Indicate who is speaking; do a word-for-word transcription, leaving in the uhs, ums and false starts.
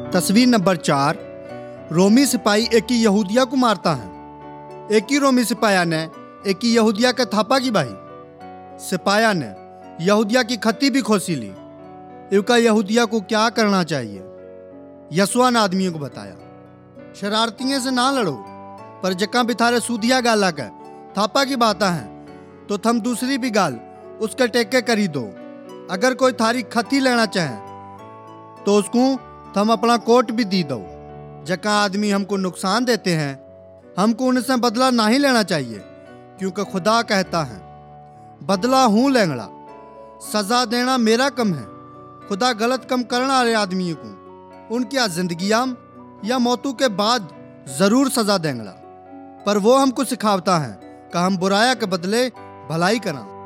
Speaker 1: तस्वीर नंबर चार। रोमी सिपाही एक ही यहूदिया को मारता है। एक ही रोमी सिपाही ने एक ही यहूदिया के थापा की बाही। सिपाही ने यहूदिया की खत्ती भी खोसी ली। इनका यहूदिया को क्या करना चाहिए? यशुआ ने आदमियों को बताया, शरारतियों से ना लड़ो, पर जक्का भी थारे सूदिया गाला के थापा की बात है तो थम दूसरी भी गाल उसके टेके करी दो। अगर कोई थारी खत्ती लेना चाहे तो उसको थम अपना कोट भी दी दो। जक्का आदमी हमको नुकसान देते हैं, हमको उनसे बदला नहीं लेना चाहिए, क्योंकि खुदा कहता है, बदला हूं लेंगड़ा, सजा देना मेरा कम है। खुदा गलत कम करने वाले आदमियों को उनकी जिंदगियां या मौतों के बाद जरूर सजा देंगड़ा, पर वो हमको सिखावता है कि हम बुराया के बदले भलाई करा।